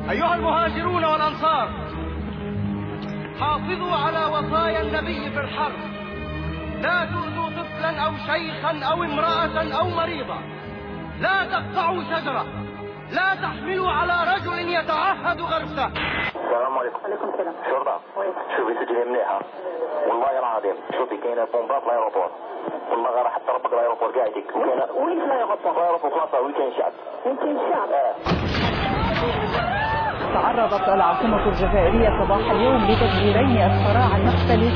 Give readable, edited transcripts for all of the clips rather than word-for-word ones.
أيها المهاجرون والأنصار، حافظوا على وصايا النبي في الحرب. لا تؤذوا طفلا أو شيخا أو امرأة أو مريضا، لا تقطعوا شجرة، لا تحملوا على رجل يتعهد غرسه. السلام عليكم. وعليكم السلام. شرطة، شوفي سجني مليحة والله العظيم. شوفي كاينة بومبات في الأيروبور، والله غير حتى ربك الأيروبور قاعدك. وين في الأيروبور؟ في الأيروبور فرنسا. وين كاين شعب؟ وين كاين الشعب؟ تعرضت العاصمة الجزائرية صباح اليوم لتفجيرين أسفرا عن مقتل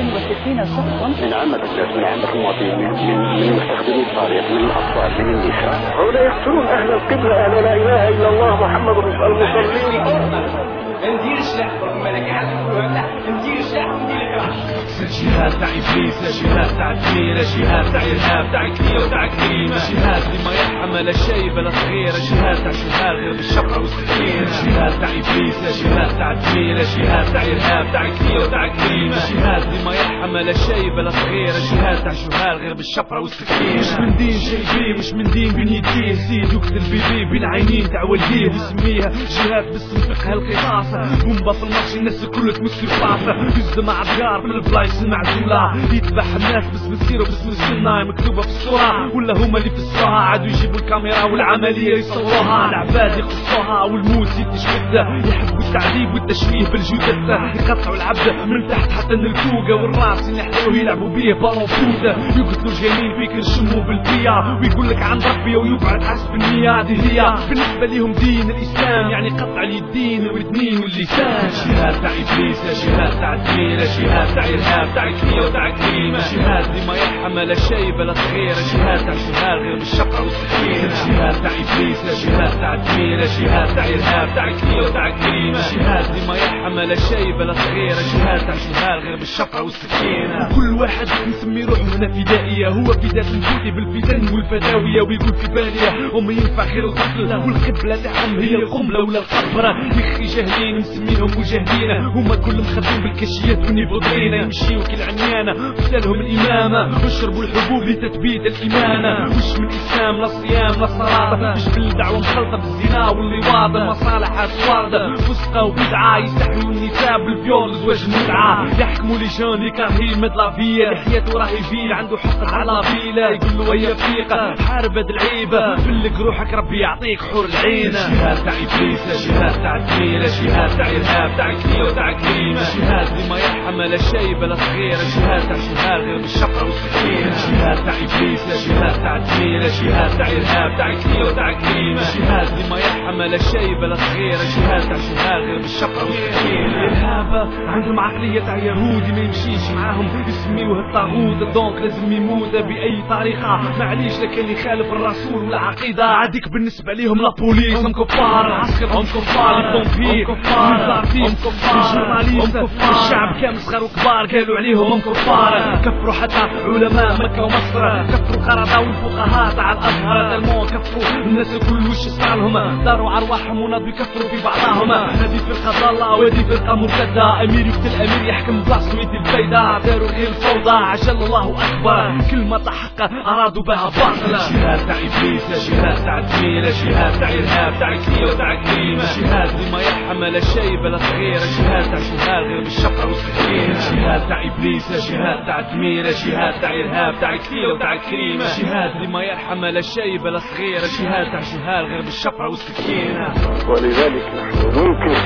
67 شخصا من عامة الناس، من عامة المواطنين، من مستخدمي الطريق، من الأطفال، من النساء. هؤلاء يقتلون أهل القبلة، أهل لا إله إلا الله محمد رسول المصلين. ندير السلاح بالملك عاد ندير السلاح وندير الكراش. جهاد تاع ابليس، جهاد تاع الدميره، جهاد تاع ارهاب، تاع كليه وتاع كريمه، جهاد اللي ما يرحم لا شيء بلا صغيره، جهاد تاع شهاد غير بالشفره والسكينه، جهاد تاع ابليس، جهاد تاع الدميره، جهاد تاع ارهاب، تاع كليه وتاع كريمه، جهاد اللي ما يرحم لا شيء بلا صغيره، جهاد تاع شهاد غير بالشفره والسكينه. مش من دين شايبيه، مش من دين بين يديه، سيد يقتل بيبي بين عينين تاع والديه، ويسميها جهاد باسم فقه القصاص. بومبا في الماتش الناس الكل تمسك راسه، يزد مع الدار من البلايص المعزوله، يذبح الناس باسم السيره وباسم السنه مكتوبه في الصوره، ولا هما اللي فسروها عادوا يجيبوا الكاميرا والعمليه يصوروها، العباد يقصوها والموت يتشبده، يحبوا التعذيب والتشويه بالجثه، يقطعوا العبد من تحت حتى الكوكه، والراس ينحروه يلعبوا بيه بالون فوده، يقتلوا الجميل فيك يرشموا بالبيا، ويقول لك عن ربي ويقعد حسب النيه. هذه هي بالنسبه لهم دين الاسلام، يعني قطع اليدين والودنين واللسان. جهاد تاع ابليس، جهاد تاع الدميره، جهاد تاع ارهاب، تاع كليه وتاع كريمه، جهاد اللي ما يرحم لا شيء بلا صغيره، جهاد تاع شهاد غير بالشفره والسكينه، جهاد تاع ابليس، جهاد تاع الدميره، جهاد تاع ارهاب، تاع كليه وتاع كريمه، جهاد اللي ما يرحم لا شيء بلا صغيره، جهاد تاع شهاد غير بالشفره والسكينه. كل واحد يسمي روحه هنا فدائيه، هو فداء الجودي بالفتن والفتاويه، ويقول في باليه وما ينفع غير القتل، والقبله تاعهم هي القنبله ولا القبره، يخي جاهلين مسمينهم مجاهدين، هما كلهم خدين بالكشيات ونيفوطرين، يمشيو كالعنيانه فسالهم الامامه، واشربوا الحبوب لتثبيت الامانه، وش من اسلام لا صيام لا صلاه، مش بالدعوه مخلطه بالزنا واللواط، مصالحات وارده فسقه وبدعه، يستحيوا النساء بالفيول زواج المتعه، يحكموا لجان لكراهين مثل فيه، لحيته راهي فيل عنده حقد على فيله، يقول له ويا فيقه حارب هاد العيبه، فلك روحك ربي يعطيك حور العين. جهاد تاع ابليس، جهاد تاع الدميره، جهاد تاع ارهاب، تاع كليه وتاع كريمه، جهاد اللي ما يرحم لا شيء بلا صغيره، جهاد تاع شهاد غير بالشفره والسكينه، جهاد تاع ابليس، جهاد تاع الدميره، جهاد تاع ارهاب، تاع كليه وتاع كريمه، جهاد اللي ما يرحم لا شيء بلا صغيره، جهاد تاع شهاد غير بالشفره والسكينه. الارهاب عندهم عقليه تاع يهودي ما يمشيش معاهم، يسميوه الطاغوت، دونك لازم يموت باي طريقه، معليش لك اللي يخالف الرسول والعقيده، عاديك بالنسبه ليهم لا بوليس هم كفار، العسكر هم كفار، البومبير هم كفار، الجورناليست الشعب كامل صغار وكبار قالوا عليهم هم كفار، كفروا حتى علماء مكة ومصر، كفروا قردة والفقهاء تاع الازهر، المهم كفروا الناس الكل وش صار لهم، داروا ارواحهم وناضوا يكفروا في بعضهم، هذه فرقة ضالة وهذه فرقة مرتدة، امير يقتل امير يحكم بلاصتو يدي الفايدة، داروا غير الفوضى عجل الله اكبر، كلمة حق ارادوا بها باطلة. جهاد تاع ابليس، جهاد تاع الدميرة، جهاد تاع ارهاب، تاع كليه وتاع كريمه، جهاد اللي ما يرحم لا شيء بلا صغيره، جهاد تاع شهاد غير بالشفره والسكينه، جهاد تاع ابليس، جهاد تاع الدميره، جهاد تاع ارهاب، تاع كليه وتاع كريمه، جهاد اللي ما يرحم لا شيء بلا صغيره، جهاد تاع شهاد غير بالشفره والسكينه. ولذلك نحن ننكر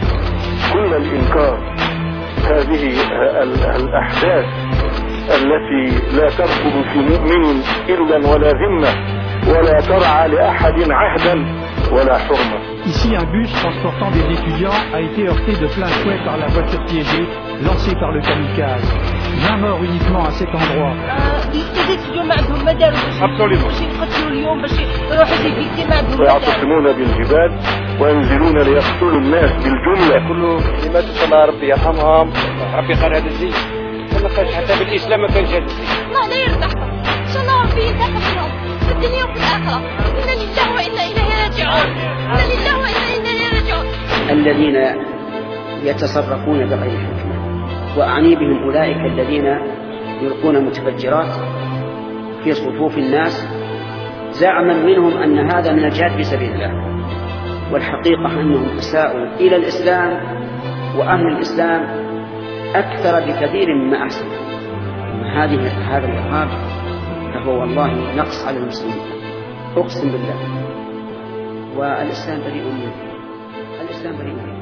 كل الإنكار هذه الأحداث التي لا تركب في مؤمن إلا ولا ذمة، ولا ترعى لأحد عهدا ولا حرمة. Ici, un bus transportant des étudiants a été heurté de plein fouet par la voiture piégée lancée par le kamikaze. 20 morts uniquement à cet endroit. ويعتصمون بالجبال وينزلون ليقتلوا الناس بالجملة. كل كلمات صلى ربي يرحمهم، ربي قال هذا الزين ما كانش حتى بالإسلام ما كانش هذا الزين. الله لا يرزقهم، إن شاء الله ربي يرزقهم في الدنيا وفي الآخرة. إنا لله وإنا إليه راجعون، إنا لله وإنا إليه راجعون. الذين يتصرفون بغير حكمة، وأعني بهم أولئك الذين يلقون متفجرات في صفوف الناس زعما منهم أن هذا من الجهاد في سبيل الله، والحقيقة أنهم أساءوا إلى الإسلام وأهل الإسلام أكثر بكثير مما أحسن. هذا الإرهاب فهو والله نقص على المسلمين، أقسم بالله. والإسلام بريء منه، الإسلام بريء منه.